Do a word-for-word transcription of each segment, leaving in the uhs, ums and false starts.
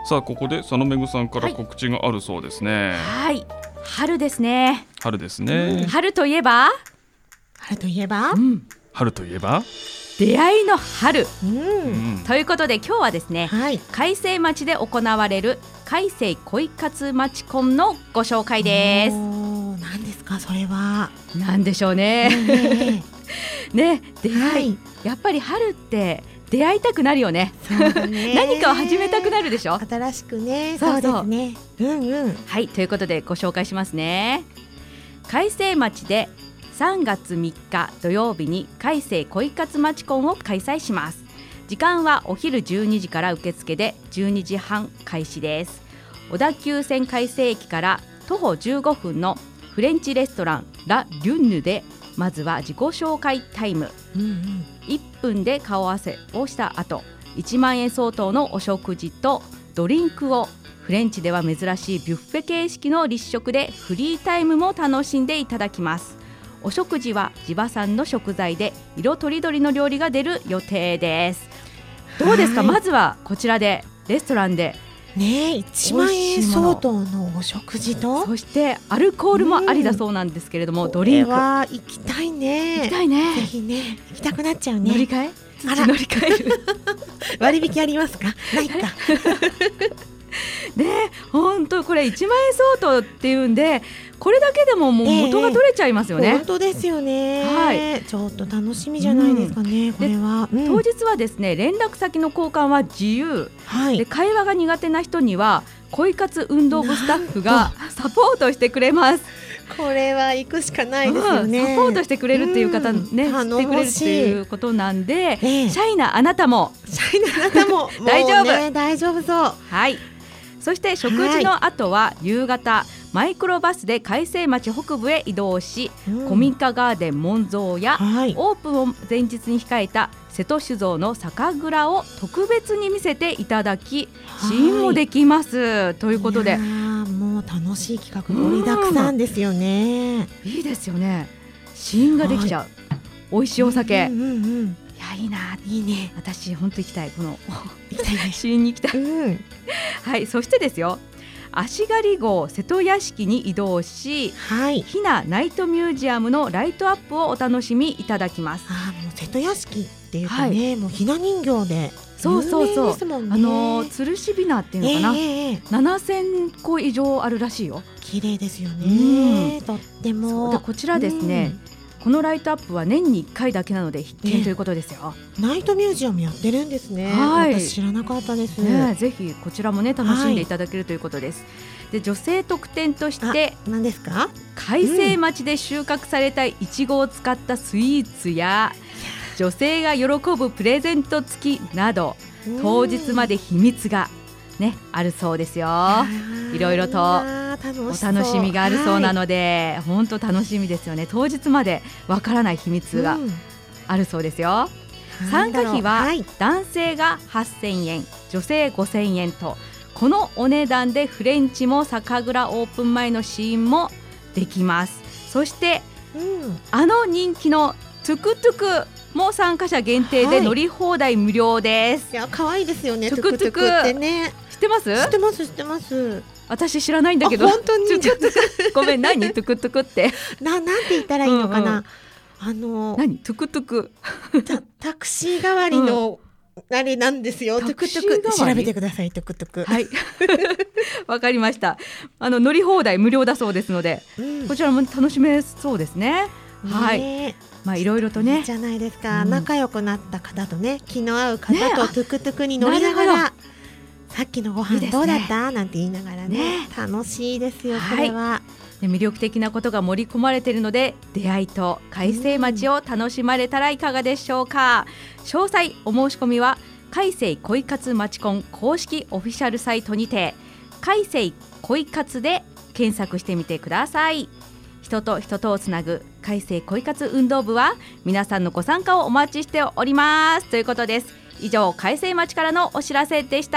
さあここで佐野めぐさんから告知があるそうですね。 はい、春ですね。 春ですね、 うん、春といえば春といえば、 うん、 春といえば出会いの春、 うんうんということで今日はですね、 はい、 海星町で行われる海星恋活まちコンのご紹介です。 何ですかそれは。 なんでしょうね、 ねね、出会い、 はい、 やっぱり春って出会いたくなるよね。 そうだね何かを始めたくなるでしょ。 新しくね。 そうそうそうですね。うんうん。 はい、ということでご紹介しますね。海星町でさんがつみっか土曜日に海星恋活まちコンを開催します。時間はお昼じゅうにじから受付でじゅうにじはん開始です。小田急線海星駅から徒歩じゅうごふんのフレンチレストランラ・リュンヌでまずは自己紹介タイム、 うんうん、 いっぷんで顔合わせをした後いちまんえん相当のお食事とドリンクをフレンチでは珍しいビュッフェ形式の立食でフリータイムも楽しんでいただきます。お食事は地場産の食材で色とりどりの料理が出る予定です。どうですか、 はい、 まずはこちらでレストランでねえいちまんえん相当のお食事とそしてアルコールもありだそうなんですけれども、 うん、 ドリンクこれは行きたいね。 行きたいね。 ぜひね行きたくなっちゃうね。 乗り換えあら乗り換える割引ありますか。ないかね、本当これいちまんえん相当っていうんでこれだけでももう元が取れちゃいますよね、 えー、本当ですよね、 はい、 ちょっと楽しみじゃないですかね、うん、これは、うん、 当日はですね連絡先の交換は自由、 はい、 で会話が苦手な人には恋活運動部スタッフがサポートしてくれます。 これは行くしかないですよね、 うん、サポートしてくれるっていう方ね、 うん、 してくれるっていうことなんで、 ええ、 シャイなあなたもシャイなあなたも大丈夫、 ね、大丈夫そう。 はい、そして食事の後は夕方マイクロバスで海星町北部へ移動し、うん、古民家ガーデン門蔵や、はい、オープンを前日に控えた瀬戸酒造の酒蔵を特別に見せていただき、試飲もできます、はい、ということで、 もう楽しい企画盛りだくさんですよね。 いいですよね。試飲ができちゃう、はい、美味しいお酒、 うんうんうん、 いやいいな、 いいね。 私本当行きたい、この行きたいね試飲に行きたい、 うん、 はい。そしてですよ、足刈号瀬戸屋敷に移動し、 はい、 ひなナイトミュージアムのライトアップをお楽しみいただきます。 あ、もう瀬戸屋敷っていうとね、はい、もうひな人形でそうそうそう、 有名ですもんね。 あの吊るしびなっていうのかな、 えー、 ななせんこ以上あるらしいよ。 綺麗ですよね、うん、とっても。 でこちらですね、うん、このライトアップは年にいっかいだけなので必見ということですよ、 ね、ナイトミュージアムやってるんですね、 はい、 私知らなかったです、 ね、ぜひこちらもね楽しんでいただけるということです、はい、で女性特典として何ですか、 海星町で収穫されたいちごを使ったスイーツや、うん、女性が喜ぶプレゼント付きなど当日まで秘密が、ね、あるそうですよ。いろいろとお楽しみがあるそうなので、本当楽しみですよね。当日までわからない秘密があるそうですよ、うん、参加費は男性がはっせんえん、女性ごせんえんと、このお値段でフレンチも酒蔵オープン前の試飲もできます。そして、うん、あの人気のトゥクトゥクもう参加者限定で乗り放題無料です、 はい、いや可愛いですよね。トゥクトゥクってね、 知ってます？ 知ってます知ってます。 私知らないんだけど、 本当にトゥクトゥクごめん、何トゥクトゥクってな、なんて言ったらいいのかな、うんうん、あの何トゥクトゥクタ, タクシー代わりの、うん、あれなんですよ。トゥクトゥク調べてください。トゥクトゥク、 はいわかりました。あの乗り放題無料だそうですので、うん、こちらも楽しめそうですね。はい、まあいろいろとね、いいじゃないですか、うん、仲良くなった方とね、気の合う方とトゥクトゥクに乗りながら、さっきのご飯どうだった、ね、なんて言いながら ね, ね楽しいですよ、これは、はい、 魅力的なことが盛り込まれているので、出会いと海星町を楽しまれたらいかがでしょうか、うん、詳細お申し込みは海星恋活まちコン公式オフィシャルサイトにて海星恋活で検索してみてください。人と人とをつなぐ海星恋活運動部は皆さんのご参加をお待ちしておりますということです。以上、海星町からのお知らせでした。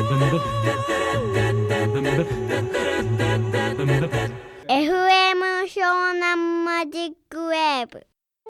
エフエム 湘南マジックウェーブ